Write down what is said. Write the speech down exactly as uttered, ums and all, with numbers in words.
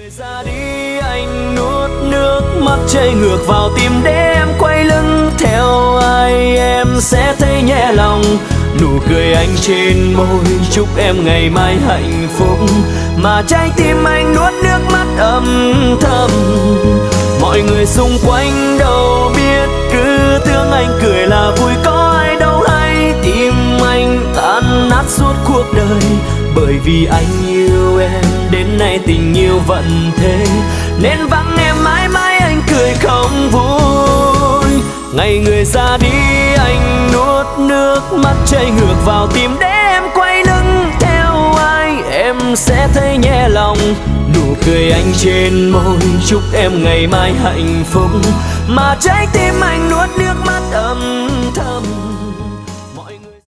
người ra đi anh nuốt nước mắt chảy ngược vào tim để em quay lưng theo ai em sẽ thấy nhẹ lòng. Nụ cười anh trên môi chúc em ngày mai hạnh phúc, mà trái tim anh nuốt nước mắt âm thầm. Mọi người xung quanh đâu biết, cứ tưởng anh cười là vui, có ai đâu hay tim anh tan nát suốt cuộc đời. Bởi vì anh yêu em đến nay tình yêu vẫn thế, nên vắng em mãi mãi anh cười không vui. Ngày người ra đi anh nuốt nước mắt chảy ngược vào tim để em quay lưng theo ai em sẽ thấy nhẹ lòng. Nụ cười anh trên môi chúc em ngày mai hạnh phúc, mà trái tim anh nuốt nước mắt âm thầm.